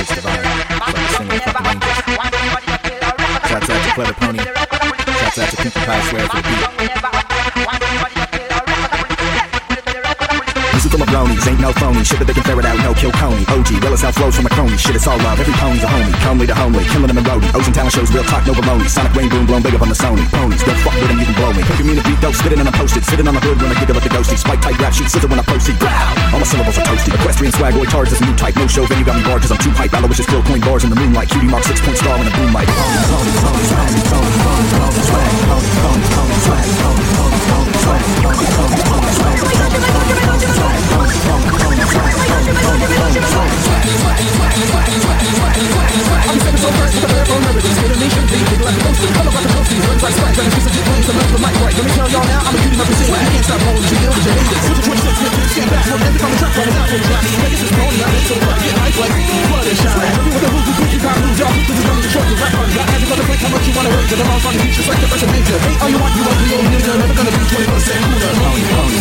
it's divine. It's like a single fucking angel. Shouts out to Clever Pony. Shouts out to Pinkie Pie Swear for the beat. This is for my bronies, ain't no phony. Shit that they can ferret out, no kill Coney. OG, well, it's how flows from a crony. Shit, it's all love, every pony's a homie. Comely to homely, killing them in roadie. Ocean talent shows, real talk, no baloney. Sonic rain boom, blown big up on the Sony. Ponies, don't fuck with them, you can blow me. Pick a beat dope, spitting on a post-it. Sitting on the hood when I giggle at the ghosty. Spike tight rap sheet, scissor when I proceed. All my syllables are toasty. Equestrian swag, boy, charged as a new type. No show, venue got me barred cause I'm too hype. Aloysius still coin bars in the moonlight. Cutie mark 6-point star in a boom light. All you want, you want, you never gonna be 20% cooler.